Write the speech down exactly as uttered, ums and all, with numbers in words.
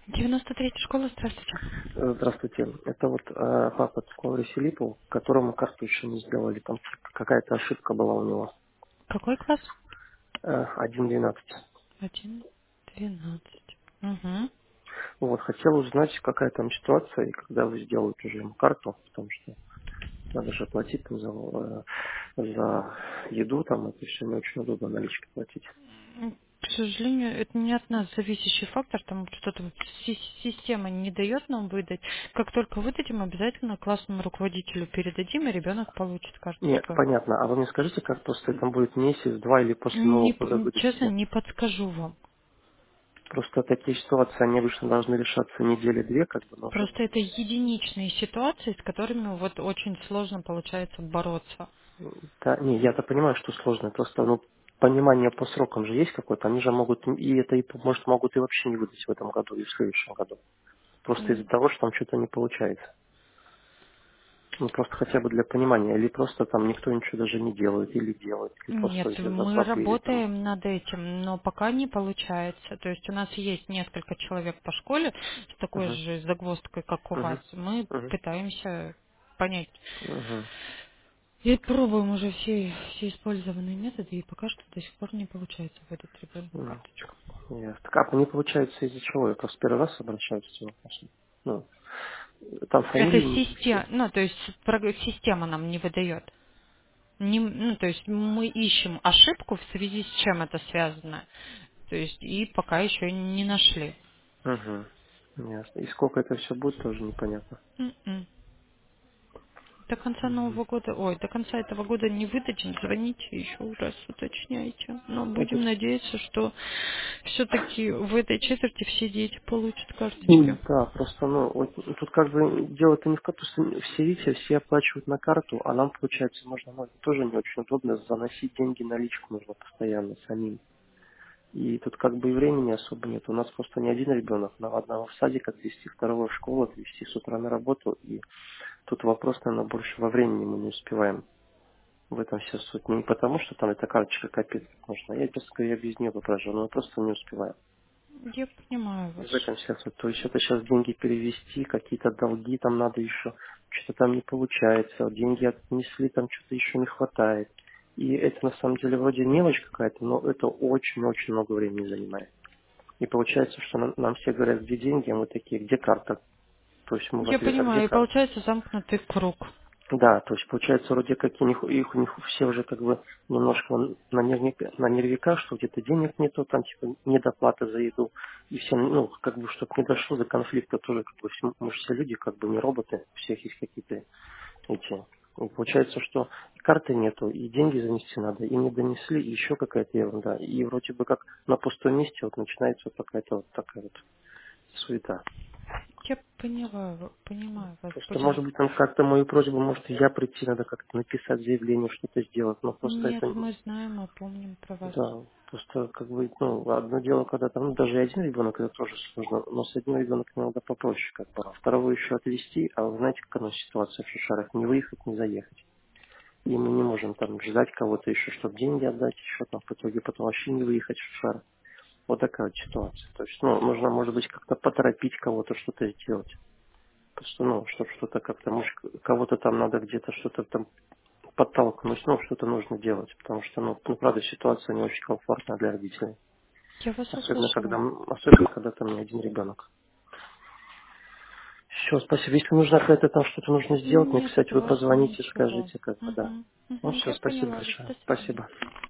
девяносто третья школа, здравствуйте. Э, Здравствуйте. Это вот э, папа Цколы Филиппов, которому карту еще не сделали. Там какая-то ошибка была у него. Какой класс? Э, один двенадцать. Один, двенадцать. Угу. Вот, хотел узнать, какая там ситуация, и когда вы сделаете уже ему карту, потому что надо же платить там за, э, за еду, там это все не очень удобно наличкой платить. К сожалению, это не от нас зависящий фактор, там что-то вот си- система не дает нам выдать. Как только выдадим, обязательно классному руководителю передадим, и ребенок получит Нет, карточку. понятно. А вы мне скажите, как просто там будет месяц, два или после Не Нового п- года честно, выдадите? не подскажу вам. Просто такие ситуации, они обычно должны решаться недели-две, как бы, но уже. Просто это единичные ситуации, с которыми вот очень сложно получается бороться. Да, не, я-то понимаю, что сложно. Просто, ну, понимание по срокам же есть какое-то. Они же могут, и это, и, может, могут и вообще не выдать в этом году, и в следующем году. Просто из-за того, что там что-то не получается. Ну, просто хотя бы для понимания. Или просто там никто ничего даже не делает, или делает, или просто Нет, из-за мы зарплаты, или там. работаем над этим, но пока не получается. То есть у нас есть несколько человек по школе с такой Угу, же загвоздкой, как у угу, вас. Мы угу, пытаемся понять. угу, И пробуем уже все, все использованные методы, и пока что до сих пор не получается выдать ребенку угу. карточку. Ясно. Как не получается из-за чего? Я просто первый раз обращаюсь к этим вопросам. Ну, там Это фамилии не все. система, ну, то есть прог- система нам не выдает. Не- ну, то есть мы ищем ошибку, в связи с чем это связано. То есть и пока еще не нашли. Угу. Ясно. И сколько это все будет, тоже непонятно. М-м. До конца Угу. Нового года, ой, до конца этого года не выдадим, звоните еще раз, уточняйте. Но Это будем надеяться, что все-таки в этой четверти все дети получат карточки. М, да, просто, ну, вот тут как бы дело-то не в том, что все, видите, все оплачивают на карту, а нам, получается, нужно, ну, это тоже не очень удобно, заносить деньги наличку нужно постоянно самим. И тут как бы и времени особо нет. У нас просто не один ребенок, нам одного в садик отвезти, второго в школу отвезти, с утра на работу, и тут вопрос, наверное, больше во времени мы не успеваем. В этом вся суть. Не потому, что там эта карточка капец как нужна. Я просто говорю, я без нее попрожу, но мы просто не успеваем. Я понимаю вас. В этом сейчас вот, то есть это сейчас деньги перевести, какие-то долги там надо еще, что-то там не получается, вот деньги отнесли, там что-то еще не хватает. И это на самом деле вроде мелочь какая-то, но это очень-очень много времени занимает. И получается, что нам, нам все говорят, где деньги, а мы такие, где карта? То есть мы в Я ответ, а где понимаю, и карта? получается замкнутый круг. Да, то есть получается вроде как у них, их у них все уже как бы немножко на нервика, на нервиках, что где-то денег нету, там типа недоплата за еду. И все, ну, как бы, чтобы не дошло до конфликта тоже, как бы, все, мы же все люди, как бы не роботы, у всех есть какие-то эти. И получается, что и карты нету, и деньги занести надо, и не донесли, и еще какая-то ерунда. И вроде бы как на пустом месте вот начинается вот какая-то вот такая вот суета. Я понимаю, понимаю вас. Просто, Будем. может быть, там как-то мою просьбу, может, я прийти, надо как-то написать заявление, что-то сделать. Но просто Нет, это, мы знаем, мы помним про вас. да, просто, как бы, ну, одно дело, когда там, ну, даже и один ребенок, это тоже сложно, но с одним ребенком надо попроще, как бы. А второго еще отвезти, а вы знаете, как у нас ситуация в Шушарах, не выехать, не заехать. И мы не можем там ждать кого-то еще, чтобы деньги отдать, еще там в итоге потом вообще не выехать в Шушарах. Вот такая вот ситуация. То есть, ну, нужно, может быть, как-то поторопить кого-то, что-то сделать. Просто, ну, чтобы что-то как-то, может, кого-то там надо где-то что-то там подталкнуть, ну, что-то нужно делать, потому что, ну, ну, правда, ситуация не очень комфортная для родителей. Я вас Особенно, когда, услышала. м, особенно, когда там не один ребенок. Все, спасибо. Если нужно какое-то там что-то нужно сделать, мне, Нет, кстати, вы сложно позвоните, ничего. скажите, как бы, да. Угу, Ну, угу, все, я спасибо поняла вас. большое. До свидания. Спасибо.